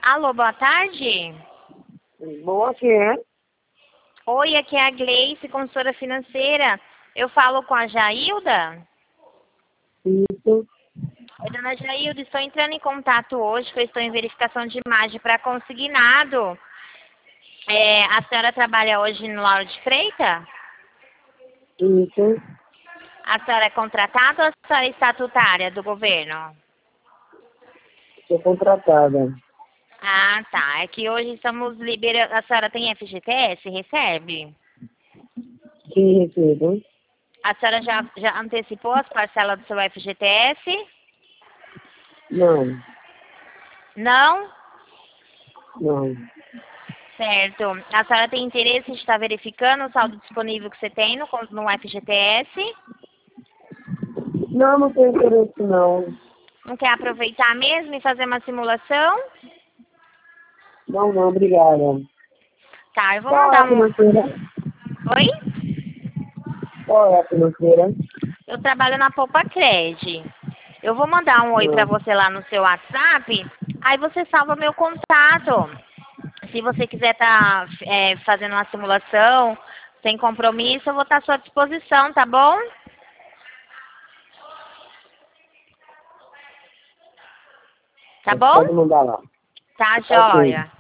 Alô, boa tarde. Boa, quem é? Oi, aqui é a Gleice, consultora financeira. Eu falo com a Jailda. Isso. Oi, dona Jailda, estou entrando em contato hoje, que eu estou em verificação de imagem para consignado. A senhora trabalha hoje no Lauro de Freitas? Isso. A senhora é contratada ou a senhora é estatutária do governo? Sou contratada. Ah, tá. É que hoje estamos liberando. A senhora tem FGTS? Recebe? Sim, recebo. A senhora já antecipou as parcelas do seu FGTS? Não. Não? Não. Certo. A senhora tem interesse em estar verificando o saldo disponível que você tem no FGTS? Não, não tenho interesse, não. Não quer aproveitar mesmo e fazer uma simulação? Não, não, obrigada. Tá, eu vou Qual é mandar a um. financeira? Oi? Qual é a financeira? Eu trabalho na Poupa Cred. Eu vou mandar um oi pra Não. você lá no seu WhatsApp. Aí você salva meu contato. Se você quiser estar fazendo uma simulação sem compromisso, eu vou estar à sua disposição, tá bom? Tá bom? Pode mandar lá. Tá, Ok. joia.